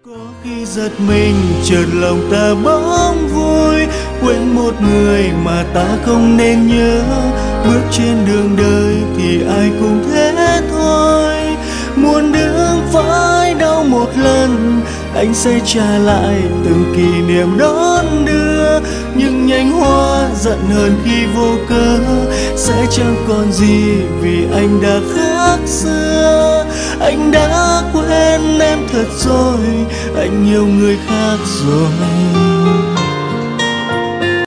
Có khi giật mình chợt lòng ta bỗng vui, quên một người mà ta không nên nhớ. Bước trên đường đời thì ai cũng thế thôi, muôn đường phải đau một lần, anh sẽ trả lại từng kỷ niệm đón đưa. Nhưng nhánh hoa giận hơn khi vô cớ sẽ chẳng còn gì, vì anh đã khác xưa. Anh đã quên em thật rồi, anh yêu người khác rồi.